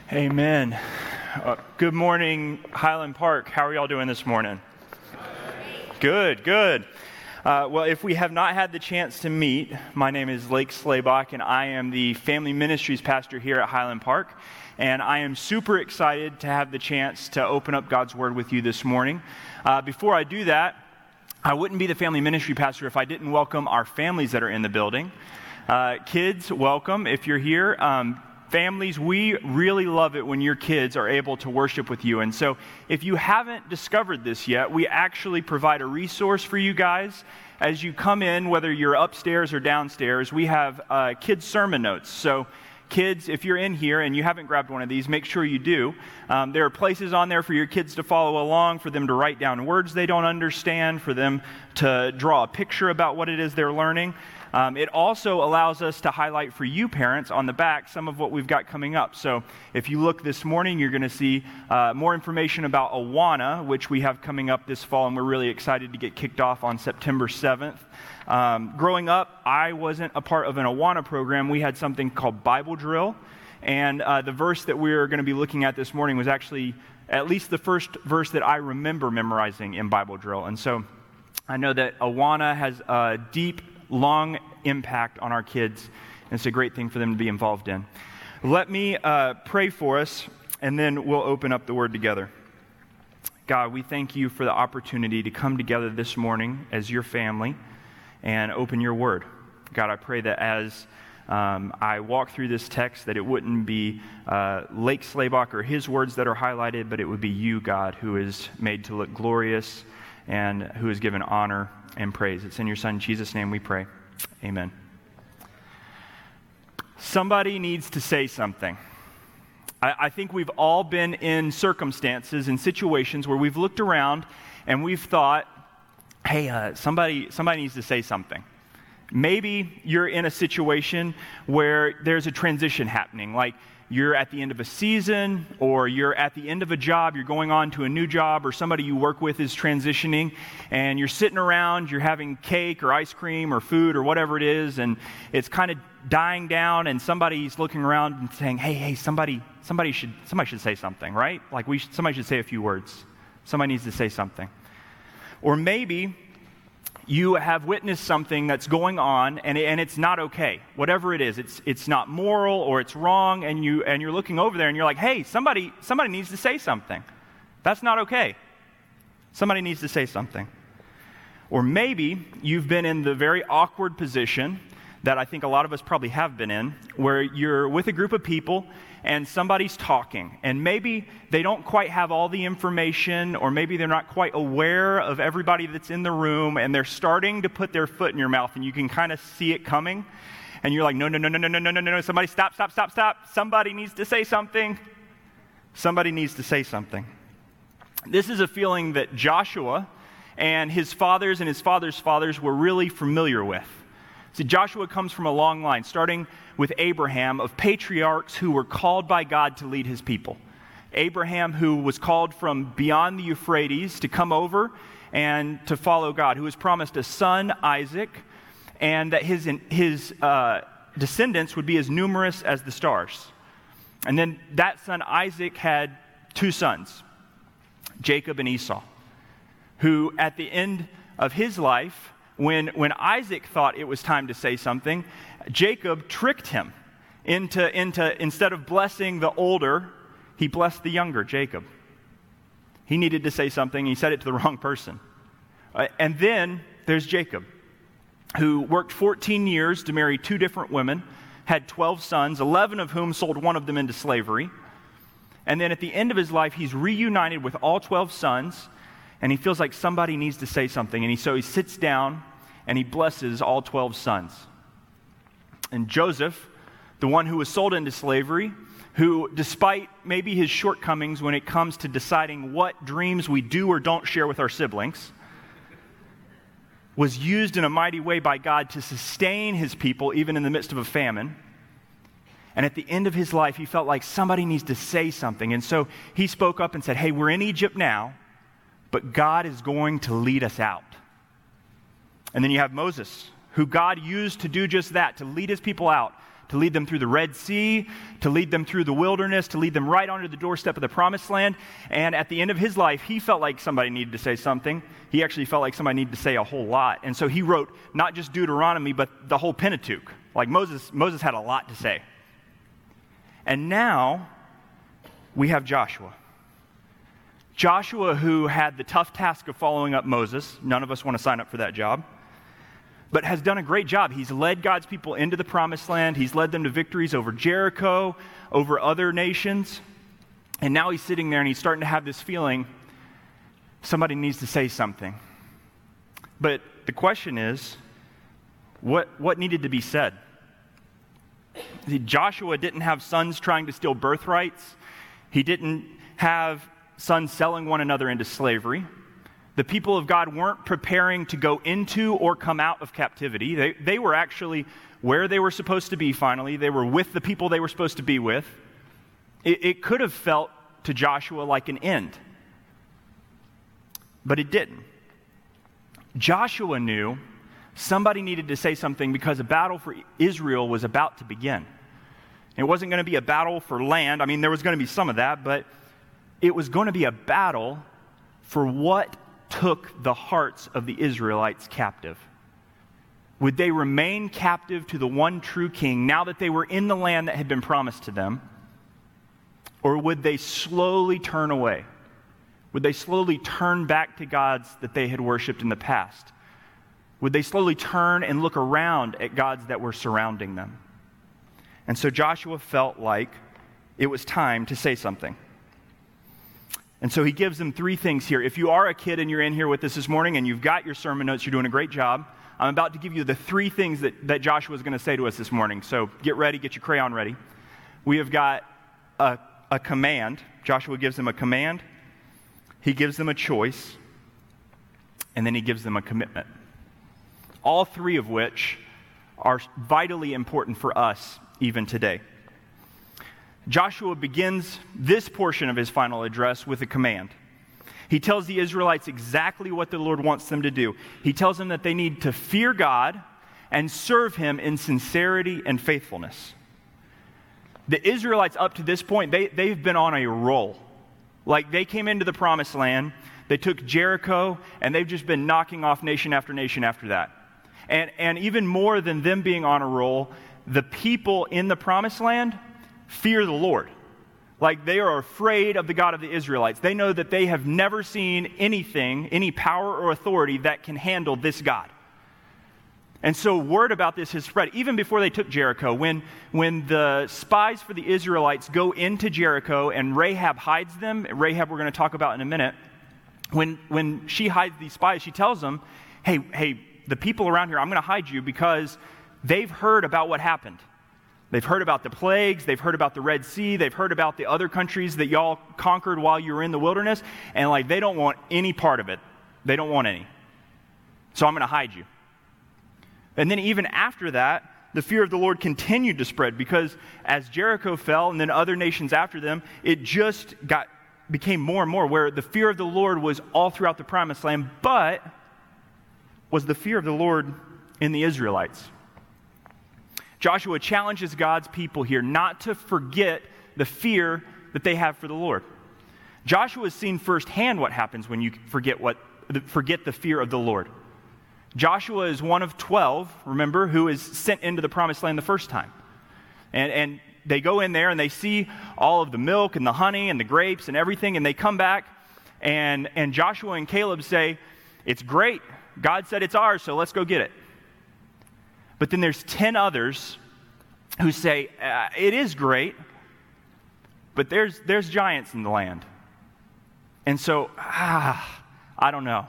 Amen. Good morning, Highland Park. How are y'all doing this morning? Good. Well, if we have not had the chance to meet, my name is Lake Slaybach, and I am the Family Ministries pastor here at Highland Park. And I am super excited to have the chance to open up God's Word with you this morning. Before I do that, I wouldn't be the Family Ministry pastor if I didn't welcome our families that are in the building. Kids, welcome if you're here. Families, we really love it when your kids are able to worship with you. And so if you haven't discovered this yet, we actually provide a resource for you guys. As you come in, whether you're upstairs or downstairs, we have kids' sermon notes. So kids, if you're in here and you haven't grabbed one of these, make sure you do. There are places on there for your kids to follow along, for them to write down words they don't understand, for them to draw a picture about what it is they're learning. It also allows us to highlight for you parents on the back some of what we've got coming up. So if you look this morning, you're going to see more information about Awana, which we have coming up this fall, and we're really excited to get kicked off on September 7th. Growing up, I wasn't a part of an Awana program. We had something called Bible Drill, and the verse that we're going to be looking at this morning was actually at least the first verse that I remember memorizing in Bible Drill. And so I know that Awana has a deep, long impact on our kids, and it's a great thing for them to be involved in. Let me pray for us, and then we'll open up the Word together. God, we thank you for the opportunity to come together this morning as your family and open your Word. God, I pray that as I walk through this text, that it wouldn't be Lake Slaybach or his words that are highlighted, but it would be you, God, who is made to look glorious and who is given honor and praise. It's in your Son, Jesus' name we pray. Amen. Somebody needs to say something. I think we've all been in circumstances and situations where we've looked around and we've thought, hey, somebody needs to say something. Maybe you're in a situation where there's a transition happening, like you're at the end of a season, or you're at the end of a job, you're going on to a new job, or somebody you work with is transitioning, and you're sitting around, you're having cake or ice cream or food or whatever it is, and it's kind of dying down, and somebody's looking around and saying, hey, somebody should say something, right? Like somebody should say a few words. Somebody needs to say something. Or maybe you have witnessed something that's going on, and it's not okay. Whatever it is, it's not moral or it's wrong, and you're looking over there and you're like, hey, somebody needs to say something. That's not okay. Somebody needs to say something. Or maybe you've been in the very awkward position that I think a lot of us probably have been in, where you're with a group of people and somebody's talking, and maybe they don't quite have all the information, or maybe they're not quite aware of everybody that's in the room, and they're starting to put their foot in your mouth, and you can kind of see it coming, and you're like, no, somebody stop. Somebody needs to say something. Somebody needs to say something. This is a feeling that Joshua and his fathers and his fathers' fathers were really familiar with. See, Joshua comes from a long line, starting with Abraham, of patriarchs who were called by God to lead his people. Abraham, who was called from beyond the Euphrates to come over and to follow God, who was promised a son, Isaac, and that his descendants would be as numerous as the stars. And then that son, Isaac, had two sons, Jacob and Esau, who at the end of his life, when Isaac thought it was time to say something, Jacob tricked him into instead of blessing the older, he blessed the younger, Jacob. He needed to say something, he said it to the wrong person. And then there's Jacob, who worked 14 years to marry two different women, had 12 sons, 11 of whom sold one of them into slavery. And then at the end of his life, he's reunited with all 12 sons, and he feels like somebody needs to say something. And so he sits down and he blesses all 12 sons. And Joseph, the one who was sold into slavery, who, despite maybe his shortcomings when it comes to deciding what dreams we do or don't share with our siblings, was used in a mighty way by God to sustain his people even in the midst of a famine. And at the end of his life, he felt like somebody needs to say something. And so he spoke up and said, hey, we're in Egypt now, but God is going to lead us out. And then you have Moses, who God used to do just that, to lead his people out, to lead them through the Red Sea, to lead them through the wilderness, to lead them right onto the doorstep of the Promised Land. And at the end of his life, he felt like somebody needed to say something. He actually felt like somebody needed to say a whole lot. And so he wrote not just Deuteronomy, but the whole Pentateuch. Like Moses had a lot to say. And now we have Joshua. Joshua, who had the tough task of following up Moses. None of us want to sign up for that job. But has done a great job. He's led God's people into the Promised Land. He's led them to victories over Jericho, over other nations. And now he's sitting there and he's starting to have this feeling, somebody needs to say something. But the question is, what needed to be said? See, Joshua didn't have sons trying to steal birthrights. He didn't have sons selling one another into slavery. The people of God weren't preparing to go into or come out of captivity. They were actually where they were supposed to be finally. They were with the people they were supposed to be with. It could have felt to Joshua like an end. But it didn't. Joshua knew somebody needed to say something because a battle for Israel was about to begin. It wasn't going to be a battle for land. I mean, there was going to be some of that, but it was going to be a battle for what took the hearts of the Israelites captive. Would they remain captive to the one true king now that they were in the land that had been promised to them? Or would they slowly turn away? Would they slowly turn back to gods that they had worshipped in the past? Would they slowly turn and look around at gods that were surrounding them? And so Joshua felt like it was time to say something. And so he gives them three things here. If you are a kid and you're in here with us this morning and you've got your sermon notes, you're doing a great job. I'm about to give you the three things that Joshua is going to say to us this morning. So get ready, get your crayon ready. We have got a command. Joshua gives them a command. He gives them a choice. And then he gives them a commitment. All three of which are vitally important for us even today. Joshua begins this portion of his final address with a command. He tells the Israelites exactly what the Lord wants them to do. He tells them that they need to fear God and serve him in sincerity and faithfulness. The Israelites up to this point, they've been on a roll. Like they came into the Promised Land, they took Jericho, and they've just been knocking off nation after nation after that. And even more than them being on a roll, the people in the Promised Land fear the Lord. Like they are afraid of the God of the Israelites. They know that they have never seen anything, any power or authority that can handle this God. And so word about this has spread even before they took Jericho. When the spies for the Israelites go into Jericho and Rahab hides them, Rahab we're going to talk about in a minute, when she hides these spies, she tells them, hey, the people around here, I'm going to hide you because they've heard about what happened. They've heard about the plagues, they've heard about the Red Sea, they've heard about the other countries that y'all conquered while you were in the wilderness, and like they don't want any part of it. They don't want any. So I'm going to hide you. And then even after that, the fear of the Lord continued to spread because as Jericho fell and then other nations after them, it just became more and more where the fear of the Lord was all throughout the Promised Land, but was the fear of the Lord in the Israelites. Joshua challenges God's people here not to forget the fear that they have for the Lord. Joshua has seen firsthand what happens when you forget the fear of the Lord. Joshua is one of 12, remember, who is sent into the Promised Land the first time. And they go in there and they see all of the milk and the honey and the grapes and everything, and they come back and Joshua and Caleb say, it's great. God said it's ours, so let's go get it. But then there's 10 others who say, it is great, but there's giants in the land. And so, I don't know.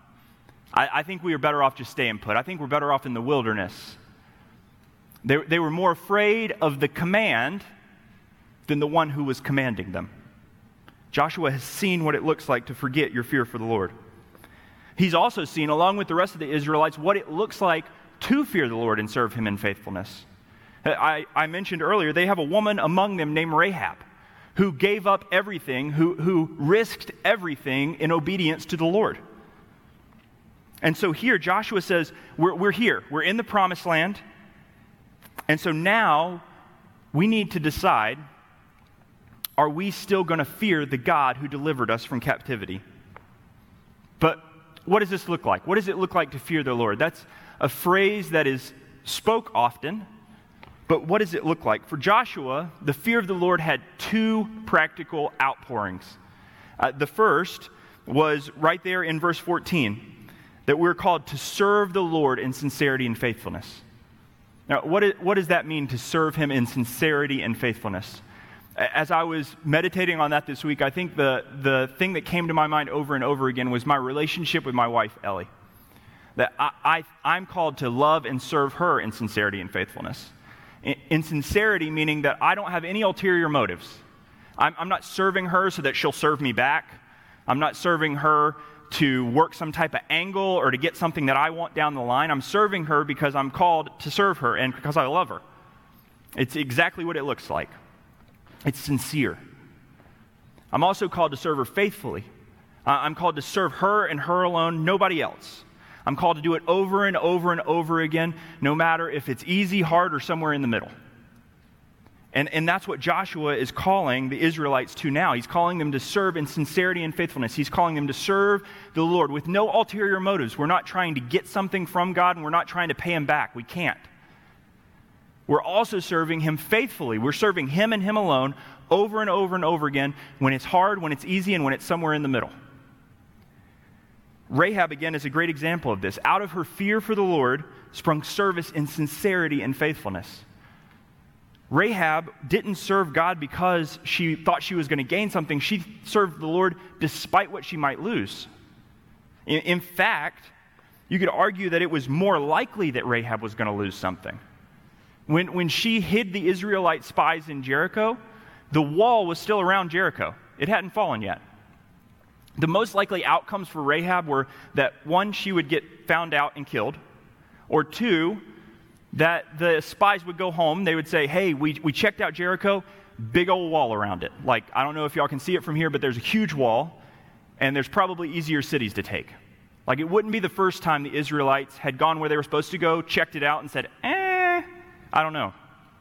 I think we are better off just staying put. I think we're better off in the wilderness. They were more afraid of the command than the one who was commanding them. Joshua has seen what it looks like to forget your fear for the Lord. He's also seen, along with the rest of the Israelites, what it looks like to fear the Lord and serve him in faithfulness. I mentioned earlier, they have a woman among them named Rahab, who gave up everything, who risked everything in obedience to the Lord. And so here, Joshua says, we're here. We're in the Promised Land. And so now we need to decide, are we still going to fear the God who delivered us from captivity? But what does this look like? What does it look like to fear the Lord? That's a phrase that is spoke often, but what does it look like? For Joshua, the fear of the Lord had two practical outpourings. The first was right there in verse 14, that we're called to serve the Lord in sincerity and faithfulness. Now, what does that mean, to serve him in sincerity and faithfulness? As I was meditating on that this week, I think the thing that came to my mind over and over again was my relationship with my wife, Ellie. That I'm called to love and serve her in sincerity and faithfulness. In sincerity, meaning that I don't have any ulterior motives. I'm not serving her so that she'll serve me back. I'm not serving her to work some type of angle or to get something that I want down the line. I'm serving her because I'm called to serve her and because I love her. It's exactly what it looks like. It's sincere. I'm also called to serve her faithfully. I'm called to serve her and her alone, nobody else. I'm called to do it over and over and over again, no matter if it's easy, hard, or somewhere in the middle. And that's what Joshua is calling the Israelites to now. He's calling them to serve in sincerity and faithfulness. He's calling them to serve the Lord with no ulterior motives. We're not trying to get something from God, and we're not trying to pay him back. We can't. We're also serving him faithfully. We're serving him and him alone over and over and over again, when it's hard, when it's easy, and when it's somewhere in the middle. Rahab, again, is a great example of this. Out of her fear for the Lord sprung service in sincerity and faithfulness. Rahab didn't serve God because she thought she was going to gain something. She served the Lord despite what she might lose. In fact, you could argue that it was more likely that Rahab was going to lose something. When she hid the Israelite spies in Jericho, the wall was still around Jericho. It hadn't fallen yet. The most likely outcomes for Rahab were that, one, she would get found out and killed, or two, that the spies would go home. They would say, hey, we checked out Jericho, big old wall around it. Like, I don't know if y'all can see it from here, but there's a huge wall, and there's probably easier cities to take. Like, it wouldn't be the first time the Israelites had gone where they were supposed to go, checked it out, and said, I don't know.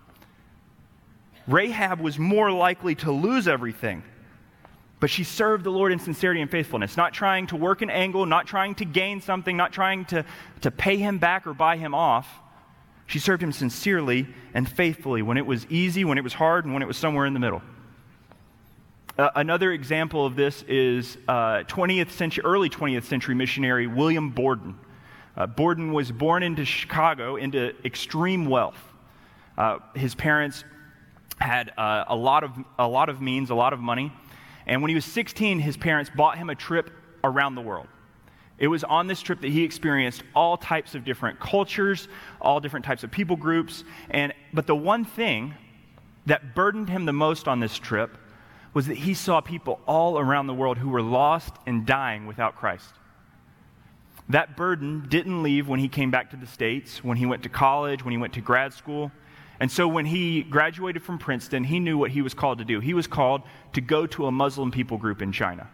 Rahab was more likely to lose everything, but she served the Lord in sincerity and faithfulness, not trying to work an angle, not trying to gain something, not trying to pay him back or buy him off. She served him sincerely and faithfully when it was easy, when it was hard, and when it was somewhere in the middle. Another example of this is early 20th century missionary William Borden. Borden was born into Chicago into extreme wealth. His parents had a lot of means, a lot of money, and when he was 16, his parents bought him a trip around the world. It was on this trip that he experienced all types of different cultures, all different types of people groups, but the one thing that burdened him the most on this trip was that he saw people all around the world who were lost and dying without Christ. That burden didn't leave when he came back to the States, when he went to college, when he went to grad school. And so when he graduated from Princeton, he knew what he was called to do. He was called to go to a Muslim people group in China.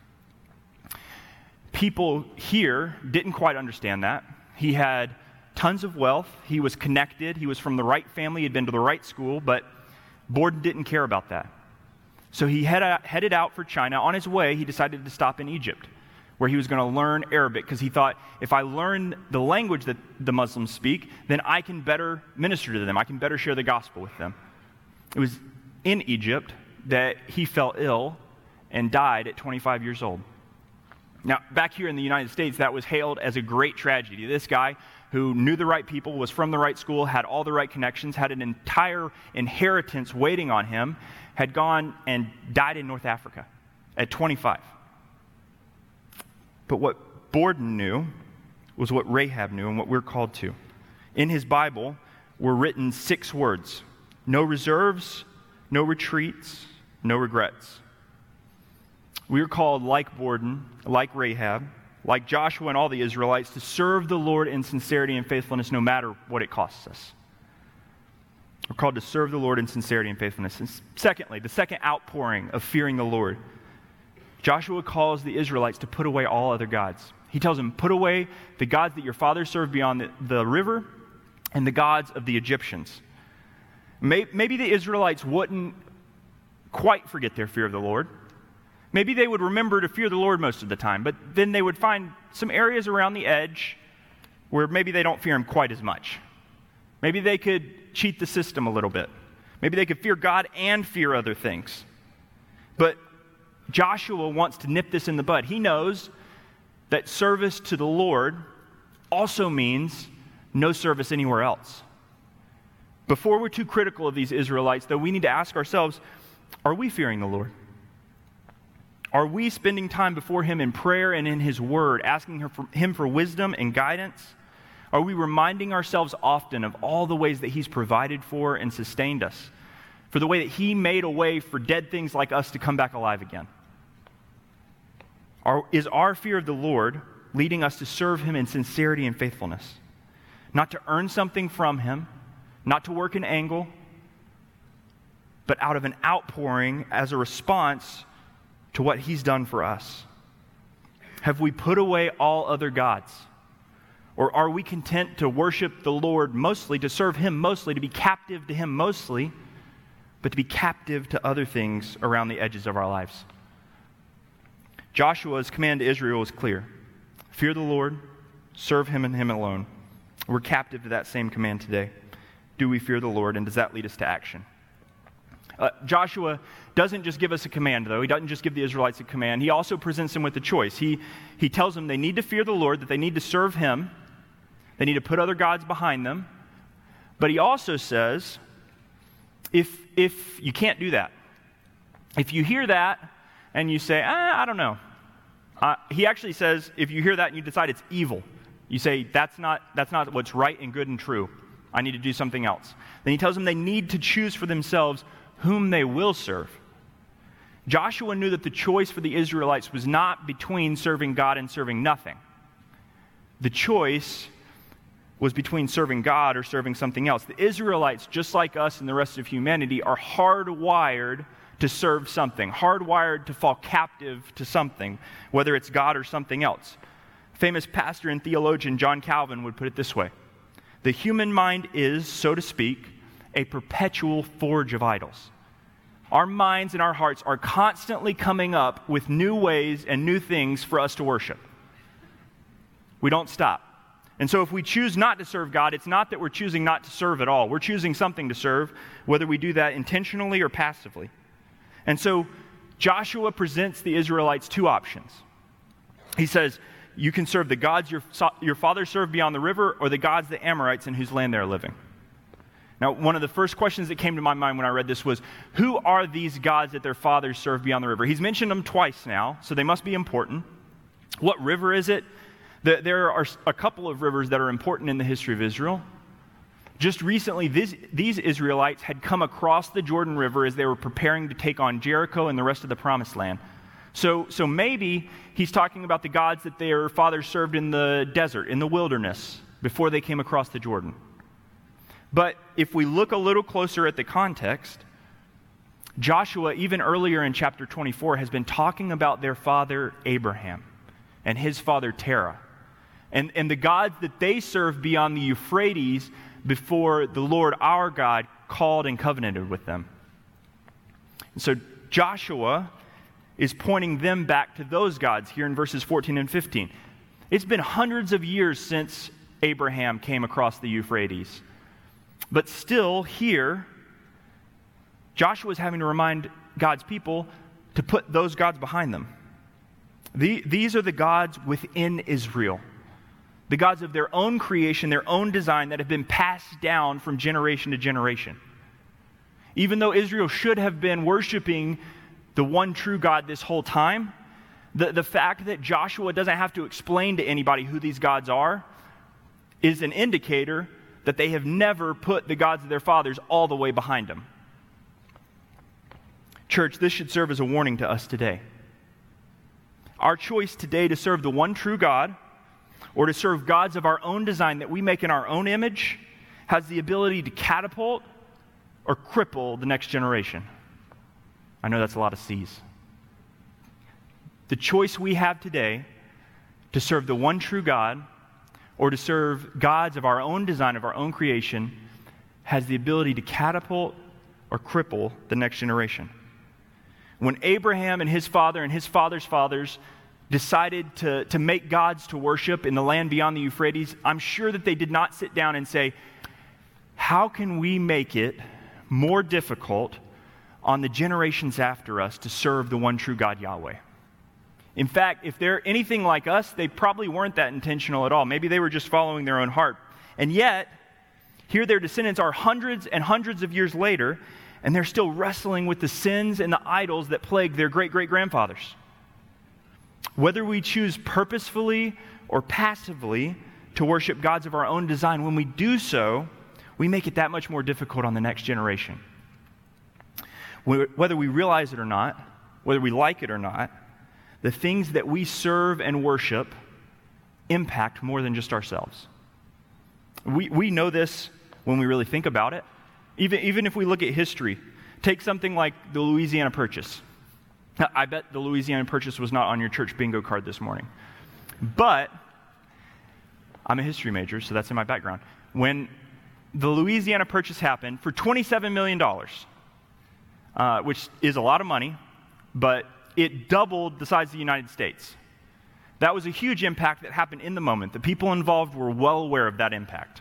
People here didn't quite understand that. He had tons of wealth. He was connected. He was from the right family. He'd been to the right school, but Borden didn't care about that. So he headed out for China. On his way, he decided to stop in Egypt, where he was going to learn Arabic, because he thought, if I learn the language that the Muslims speak, then I can better minister to them. I can better share the gospel with them. It was in Egypt that he fell ill and died at 25 years old. Now, back here in the United States, that was hailed as a great tragedy. This guy who knew the right people, was from the right school, had all the right connections, had an entire inheritance waiting on him, had gone and died in North Africa at 25. But what Borden knew was what Rahab knew and what we're called to. In his Bible were written 6 words: no reserves, no retreats, no regrets. We are called, like Borden, like Rahab, like Joshua and all the Israelites, to serve the Lord in sincerity and faithfulness no matter what it costs us. We're called to serve the Lord in sincerity and faithfulness. And secondly, the second outpouring of fearing the Lord, Joshua calls the Israelites to put away all other gods. He tells them, put away the gods that your fathers served beyond the river and the gods of the Egyptians. Maybe the Israelites wouldn't quite forget their fear of the Lord. Maybe they would remember to fear the Lord most of the time, but then they would find some areas around the edge where maybe they don't fear him quite as much. Maybe they could cheat the system a little bit. Maybe they could fear God and fear other things. But Joshua wants to nip this in the bud. He knows that service to the Lord also means no service anywhere else. Before we're too critical of these Israelites, though, we need to ask ourselves, are we fearing the Lord? Are we spending time before him in prayer and in his word, asking him for wisdom and guidance? Are we reminding ourselves often of all the ways that he's provided for and sustained us? For the way that he made a way for dead things like us to come back alive again? Is our fear of the Lord leading us to serve him in sincerity and faithfulness? Not to earn something from him, not to work an angle, but out of an outpouring as a response to what he's done for us. Have we put away all other gods? Or are we content to worship the Lord mostly, to serve him mostly, to be captive to him mostly, but to be captive to other things around the edges of our lives? Joshua's command to Israel is clear. Fear the Lord, serve him and him alone. We're captive to that same command today. Do we fear the Lord, and does that lead us to action? Joshua doesn't just give us a command, though. He doesn't just give the Israelites a command. He also presents them with a choice. He tells them they need to fear the Lord, that they need to serve him. They need to put other gods behind them. But he also says, if you can't do that, if you hear that and you say, I don't know. He actually says, if you hear that and you decide it's evil, you say, that's not what's right and good and true. I need to do something else. Then he tells them they need to choose for themselves whom they will serve. Joshua knew that the choice for the Israelites was not between serving God and serving nothing. The choice was between serving God or serving something else. The Israelites, just like us and the rest of humanity, are hardwired to serve something, hardwired to fall captive to something, whether it's God or something else. Famous pastor and theologian John Calvin would put it this way: the human mind is, so to speak, a perpetual forge of idols. Our minds and our hearts are constantly coming up with new ways and new things for us to worship. We don't stop. And so if we choose not to serve God, it's not that we're choosing not to serve at all. We're choosing something to serve, whether we do that intentionally or passively. And so Joshua presents the Israelites two options. He says, you can serve the gods your fathers served beyond the river, or the gods the Amorites in whose land they're living. Now, one of the first questions that came to my mind when I read this was, who are these gods that their fathers served beyond the river? He's mentioned them twice now, so they must be important. What river is it? There are a couple of rivers that are important in the history of Israel. Just recently, these Israelites had come across the Jordan River as they were preparing to take on Jericho and the rest of the Promised Land. So maybe he's talking about the gods that their fathers served in the desert, in the wilderness, before they came across the Jordan. But if we look a little closer at the context, Joshua, even earlier in chapter 24, has been talking about their father Abraham and his father Terah, and the gods that they served beyond the Euphrates before the Lord our God called and covenanted with them. And so Joshua is pointing them back to those gods here in verses 14 and 15. It's been hundreds of years since Abraham came across the Euphrates. But still, here, Joshua is having to remind God's people to put those gods behind them. These are the gods within Israel, the gods of their own creation, their own design that have been passed down from generation to generation. Even though Israel should have been worshiping the one true God this whole time, the fact that Joshua doesn't have to explain to anybody who these gods are is an indicator that they have never put the gods of their fathers all the way behind them. Church, this should serve as a warning to us today. Our choice today to serve the one true God or to serve gods of our own design that we make in our own image has the ability to catapult or cripple the next generation. I know that's a lot of C's. The choice we have today to serve the one true God or to serve gods of our own design, of our own creation, has the ability to catapult or cripple the next generation. When Abraham and his father and his father's fathers decided to make gods to worship in the land beyond the Euphrates, I'm sure that they did not sit down and say, how can we make it more difficult on the generations after us to serve the one true God, Yahweh? In fact, if they're anything like us, they probably weren't that intentional at all. Maybe they were just following their own heart. And yet, here their descendants are hundreds and hundreds of years later, and they're still wrestling with the sins and the idols that plagued their great-great-grandfathers. Whether we choose purposefully or passively to worship gods of our own design, when we do so, we make it that much more difficult on the next generation. Whether we realize it or not, whether we like it or not, the things that we serve and worship impact more than just ourselves. We know this when we really think about it. Even if we look at history, take something like the Louisiana Purchase. I bet the Louisiana Purchase was not on your church bingo card this morning. But I'm a history major, so that's in my background. When the Louisiana Purchase happened for $27 million, which is a lot of money, but it doubled the size of the United States. That was a huge impact that happened in the moment. The people involved were well aware of that impact.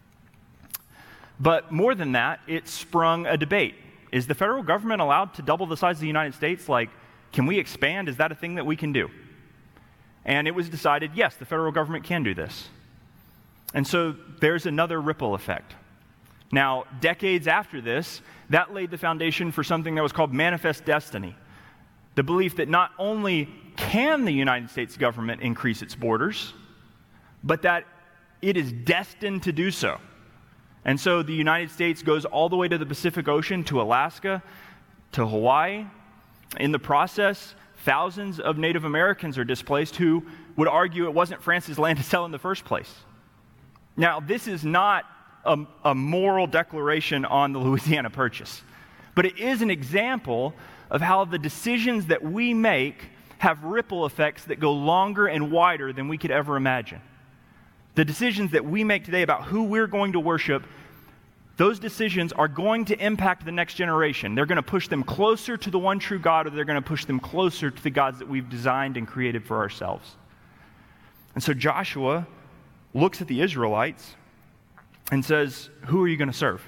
But more than that, it sprung a debate. Is the federal government allowed to double the size of the United States? Like, can we expand? Is that a thing that we can do? And it was decided, yes, the federal government can do this. And so there's another ripple effect. Now, decades after this, that laid the foundation for something that was called manifest destiny. The belief that not only can the United States government increase its borders, but that it is destined to do so. And so the United States goes all the way to the Pacific Ocean, to Alaska, to Hawaii. In the process, thousands of Native Americans are displaced who would argue it wasn't France's land to sell in the first place. Now, this is not a moral declaration on the Louisiana Purchase, but it is an example of how the decisions that we make have ripple effects that go longer and wider than we could ever imagine. The decisions that we make today about who we're going to worship, those decisions are going to impact the next generation. They're going to push them closer to the one true God, or they're going to push them closer to the gods that we've designed and created for ourselves. And so Joshua looks at the Israelites and says, who are you going to serve?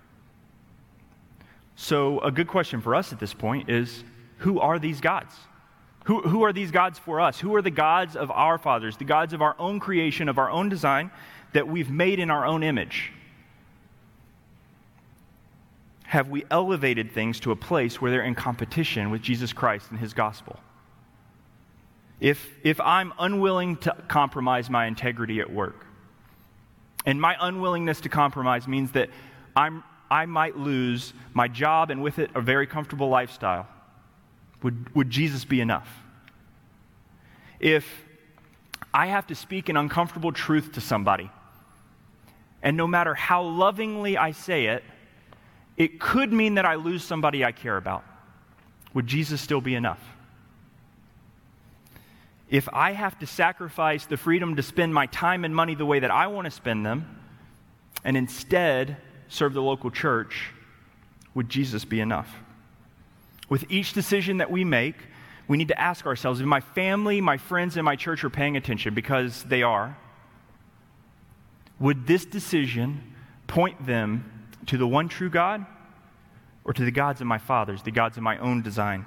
So a good question for us at this point is, who are these gods? Who are these gods for us? Who are the gods of our fathers, the gods of our own creation, of our own design, that we've made in our own image? Have we elevated things to a place where they're in competition with Jesus Christ and his gospel? If I'm unwilling to compromise my integrity at work, and my unwillingness to compromise means that I might lose my job and with it a very comfortable lifestyle, would Jesus be enough? If I have to speak an uncomfortable truth to somebody, and no matter how lovingly I say it, it could mean that I lose somebody I care about, would Jesus still be enough? If I have to sacrifice the freedom to spend my time and money the way that I want to spend them, and instead serve the local church, would Jesus be enough? With each decision that we make, we need to ask ourselves, if my family, my friends, and my church are paying attention, because they are, would this decision point them to the one true God, or to the gods of my fathers, the gods of my own design?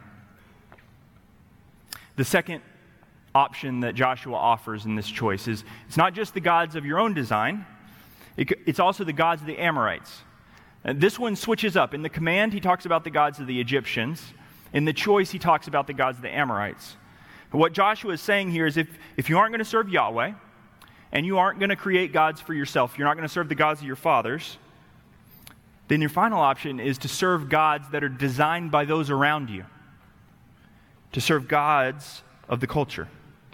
The second option that Joshua offers in this choice is, it's not just the gods of your own design, it's also the gods of the Amorites. And this one switches up. In the command, he talks about the gods of the Egyptians. In the choice, he talks about the gods of the Amorites. But what Joshua is saying here is, if you aren't going to serve Yahweh, and you aren't going to create gods for yourself, you're not going to serve the gods of your fathers, then your final option is to serve gods that are designed by those around you, to serve gods of the culture.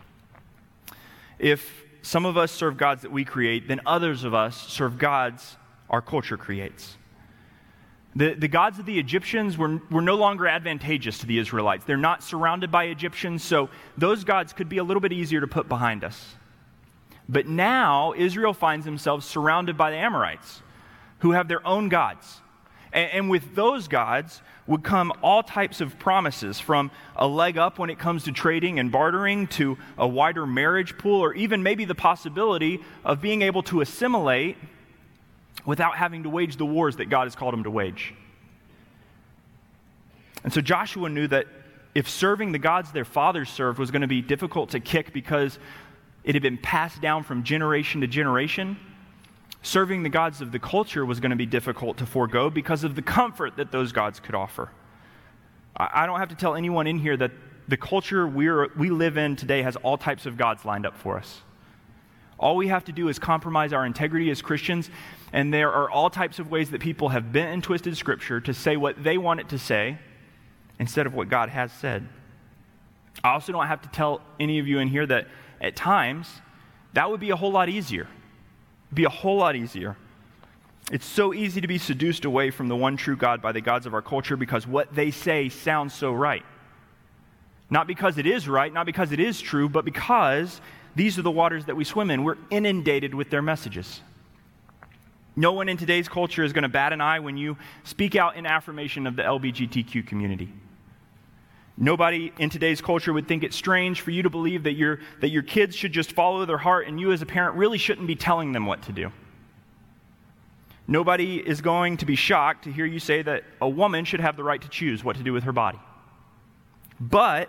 If some of us serve gods that we create, then others of us serve gods our culture creates. The gods of the Egyptians were no longer advantageous to the Israelites. They're not surrounded by Egyptians, so those gods could be a little bit easier to put behind us. But now Israel finds themselves surrounded by the Amorites, who have their own gods. And with those gods would come all types of promises, from a leg up when it comes to trading and bartering to a wider marriage pool, or even maybe the possibility of being able to assimilate without having to wage the wars that God has called them to wage. And so Joshua knew that if serving the gods their fathers served was going to be difficult to kick because it had been passed down from generation to generation, serving the gods of the culture was going to be difficult to forego because of the comfort that those gods could offer. I don't have to tell anyone in here that the culture we live in today has all types of gods lined up for us. All we have to do is compromise our integrity as Christians, and there are all types of ways that people have bent and twisted Scripture to say what they want it to say instead of what God has said. I also don't have to tell any of you in here that at times that would be a whole lot easier. Be a whole lot easier. It's so easy to be seduced away from the one true God by the gods of our culture because what they say sounds so right. Not because it is right, not because it is true, but because these are the waters that we swim in. We're inundated with their messages. No one in today's culture is going to bat an eye when you speak out in affirmation of the LGBTQ community. Nobody in today's culture would think it's strange for you to believe that your kids should just follow their heart and you as a parent really shouldn't be telling them what to do. Nobody is going to be shocked to hear you say that a woman should have the right to choose what to do with her body. But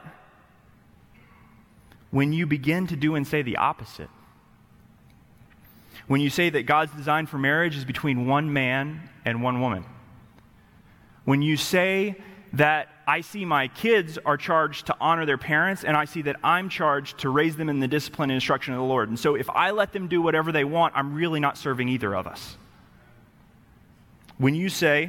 when you begin to do and say the opposite, when you say that God's design for marriage is between one man and one woman, when you say that I see my kids are charged to honor their parents, and I see that I'm charged to raise them in the discipline and instruction of the Lord. And so if I let them do whatever they want, I'm really not serving either of us. When you say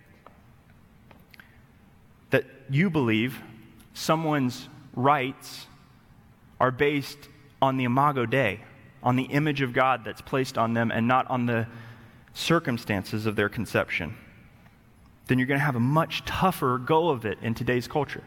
that you believe someone's rights are based on the imago Dei, on the image of God that's placed on them and not on the circumstances of their conception, then you're going to have a much tougher go of it in today's culture.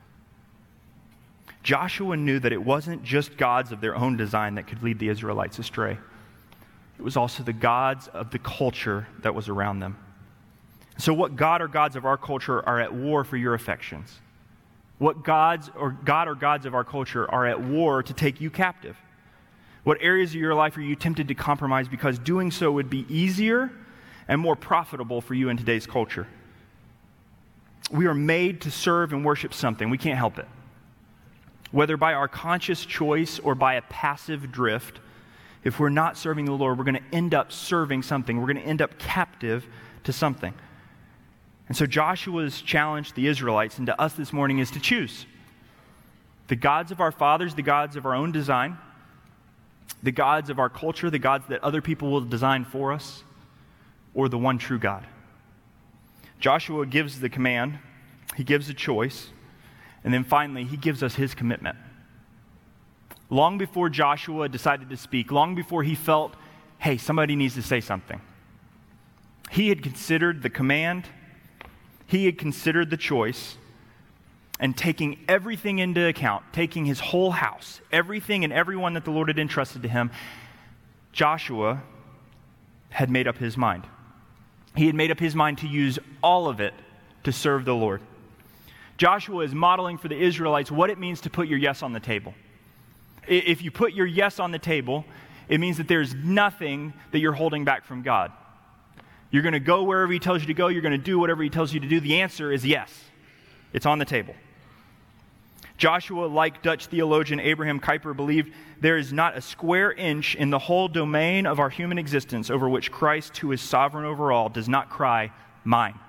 Joshua knew that it wasn't just gods of their own design that could lead the Israelites astray. It was also the gods of the culture that was around them. So what God or gods of our culture are at war for your affections? What gods or gods of our culture are at war to take you captive? What areas of your life are you tempted to compromise because doing so would be easier and more profitable for you in today's culture? We are made to serve and worship something. We can't help it. Whether by our conscious choice or by a passive drift, if we're not serving the Lord, we're going to end up serving something. We're going to end up captive to something. And so Joshua's challenge to the Israelites and to us this morning is to choose. The gods of our fathers, the gods of our own design, the gods of our culture, the gods that other people will design for us, or the one true God. Joshua gives the command, he gives a choice, and then finally he gives us his commitment. Long before Joshua decided to speak, long before he felt, hey, somebody needs to say something, he had considered the command, he had considered the choice, and taking everything into account, taking his whole house, everything and everyone that the Lord had entrusted to him, Joshua had made up his mind. He had made up his mind to use all of it to serve the Lord. Joshua is modeling for the Israelites what it means to put your yes on the table. If you put your yes on the table, it means that there's nothing that you're holding back from God. You're going to go wherever he tells you to go. You're going to do whatever he tells you to do. The answer is yes. It's on the table. Joshua, like Dutch theologian Abraham Kuyper, believed there is not a square inch in the whole domain of our human existence over which Christ, who is sovereign over all, does not cry, mine.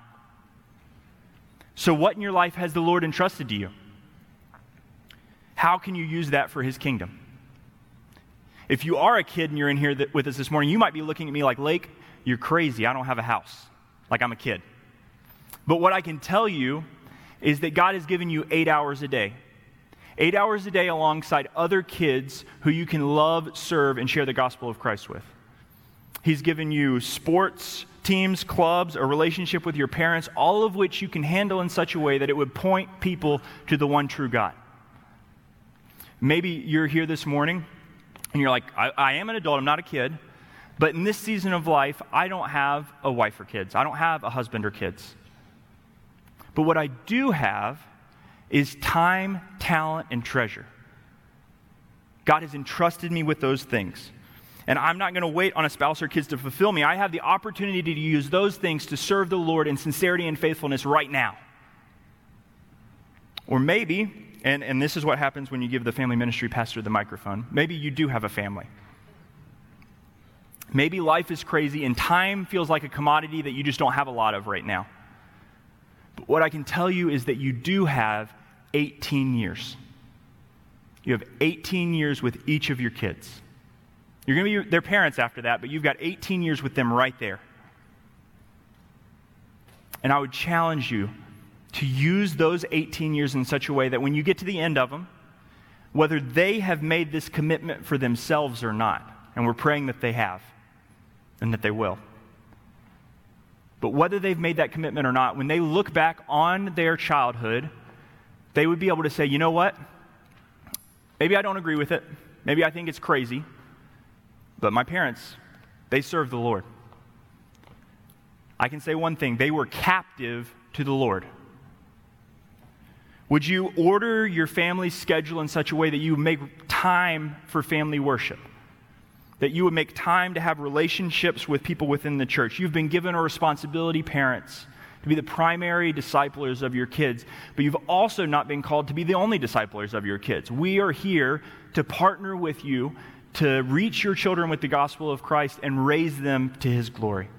So what in your life has the Lord entrusted to you? How can you use that for his kingdom? If you are a kid and you're in here with us this morning, you might be looking at me like, Lake, you're crazy. I don't have a house. Like I'm a kid. But what I can tell you is that God has given you 8 hours a day. 8 hours a day alongside other kids who you can love, serve, and share the gospel of Christ with. He's given you sports, teams, clubs, a relationship with your parents, all of which you can handle in such a way that it would point people to the one true God. Maybe you're here this morning and you're like, I am an adult, I'm not a kid. But in this season of life, I don't have a wife or kids. I don't have a husband or kids. But what I do have is time, talent, and treasure. God has entrusted me with those things. And I'm not going to wait on a spouse or kids to fulfill me. I have the opportunity to use those things to serve the Lord in sincerity and faithfulness right now. Or maybe, and this is what happens when you give the family ministry pastor the microphone, maybe you do have a family. Maybe life is crazy and time feels like a commodity that you just don't have a lot of right now. But what I can tell you is that you do have 18 years. You have 18 years with each of your kids. You're going to be their parents after that, but you've got 18 years with them right there. And I would challenge you to use those 18 years in such a way that when you get to the end of them, whether they have made this commitment for themselves or not, and we're praying that they have, and that they will. But whether they've made that commitment or not, when they look back on their childhood, they would be able to say, you know what? Maybe I don't agree with it. Maybe I think it's crazy. But my parents, they served the Lord. I can say one thing. They were captive to the Lord. Would you order your family's schedule in such a way that you make time for family worship? That you would make time to have relationships with people within the church. You've been given a responsibility, parents, to be the primary disciplers of your kids, but you've also not been called to be the only disciplers of your kids. We are here to partner with you to reach your children with the gospel of Christ and raise them to His glory.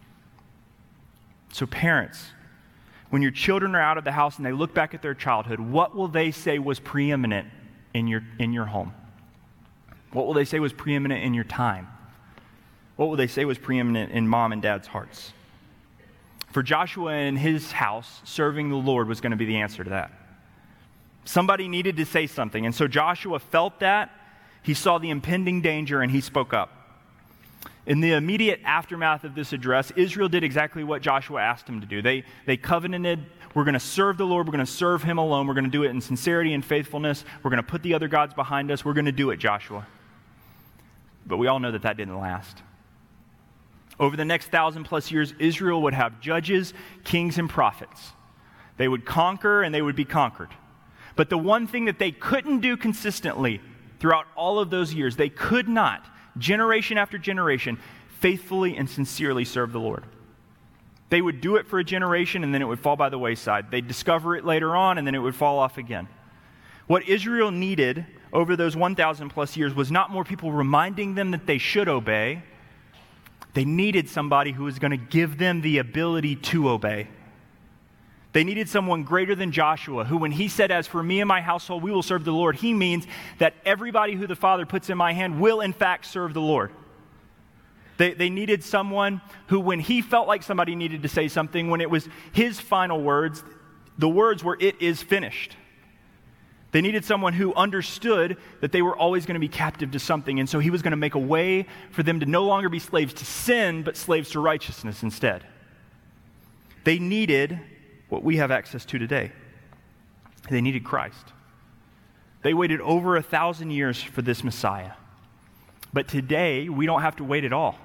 So parents, when your children are out of the house and they look back at their childhood, what will they say was preeminent in your home? What will they say was preeminent in your time? What will they say was preeminent in mom and dad's hearts? For Joshua and his house, serving the Lord was going to be the answer to that. Somebody needed to say something, and so Joshua felt that. He saw the impending danger, and he spoke up. In the immediate aftermath of this address, Israel did exactly what Joshua asked him to do. They covenanted, we're going to serve the Lord, we're going to serve Him alone, we're going to do it in sincerity and faithfulness, we're going to put the other gods behind us, we're going to do it, Joshua. But we all know that didn't last. Over the next 1,000+ years, Israel would have judges, kings, and prophets. They would conquer and they would be conquered. But the one thing that they couldn't do consistently throughout all of those years, they could not, generation after generation, faithfully and sincerely serve the Lord. They would do it for a generation and then it would fall by the wayside. They'd discover it later on and then it would fall off again. What Israel needed over those 1,000+ years was not more people reminding them that they should obey. They needed somebody who was going to give them the ability to obey. They needed someone greater than Joshua, who when he said, as for me and my household, we will serve the Lord, he means that everybody who the Father puts in my hand will in fact serve the Lord. They needed someone who when he felt like somebody needed to say something, when it was his final words, the words were, "It is finished." They needed someone who understood that they were always going to be captive to something, and so he was going to make a way for them to no longer be slaves to sin, but slaves to righteousness instead. They needed what we have access to today. They needed Christ. They waited over 1,000 years for this Messiah. But today, we don't have to wait at all.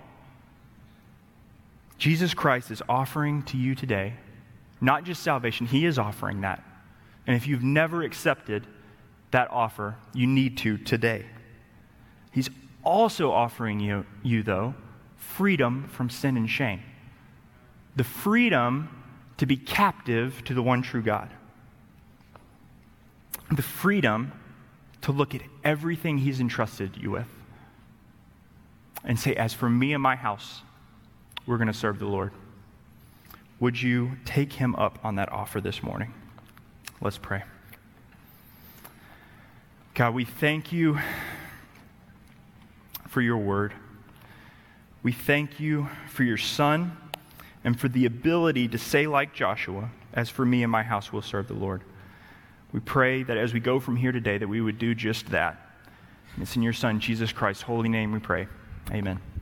Jesus Christ is offering to you today, not just salvation, He is offering that. And if you've never accepted that offer, you need to today. He's also offering you though, freedom from sin and shame. The freedom to be captive to the one true God. The freedom to look at everything He's entrusted you with and say, as for me and my house, we're going to serve the Lord. Would you take Him up on that offer this morning? Let's pray. God, we thank You for Your word. We thank You for Your Son and for the ability to say like Joshua, as for me and my house, we'll serve the Lord. We pray that as we go from here today, that we would do just that. And it's in Your Son, Jesus Christ's holy name we pray. Amen.